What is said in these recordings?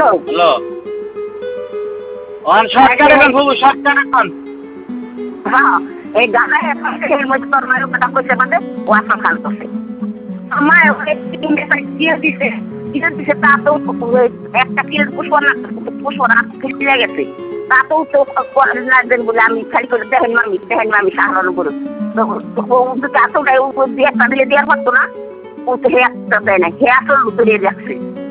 hello on shortcut এখন খুব shortcut এখন হ্যাঁ এই গানা এর মধ্যে তোর মায়ের কথা কইছে মানে ওয়াসা খান করছে আমার ওই তিনটে সাইড দিয়ে দিছে তা তো একটা কিল পুষ্পনা কিস্তি গেছে তা তো না দেন বলে আমি খালি করে দেখেন মামি সাহায্য করো তো ও তো গাছ উপর দিয়ে একটা দিয়ে দেওয়ার পারতো না ও তো হে একটা দেয় না হে আসল উতরে যাচ্ছে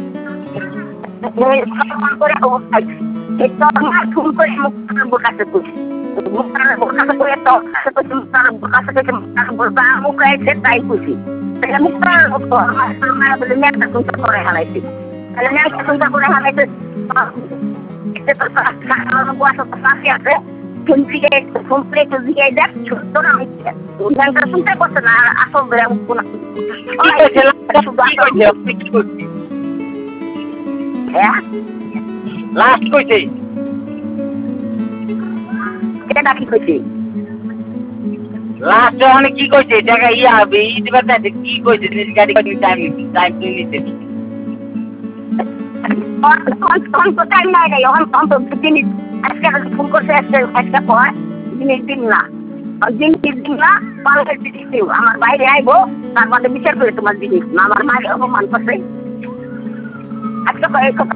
করে তোর মা ফোন করে মুখ বোকাতে করছে বোকাতে করে তো বোকাতে করে মুখ আছে তাই খুশি বলে মেয়েটা চিন্তা করে হারাইছি তাহলে মেয়েটা চিন্তা করে হারাইছে আছে শুনতে করছে না আসল লাস্ট কইছে এটা কি কইছে লাস্ট অনেক কি কইছে জায়গা ইয়া হবে দিবার চাইছে কি কইছে গাড়ি টাইম তুই নিতে টাইম নাই রে তো জিনিস আজকে ফোন করছে আজকে পর জিনিস দিন না দিন না পাল্টে দিও আমার বাইরে আইবো তার মধ্যে বিচার করে তোমার জিনিস আমার মায়ের অপমান করছে আজকে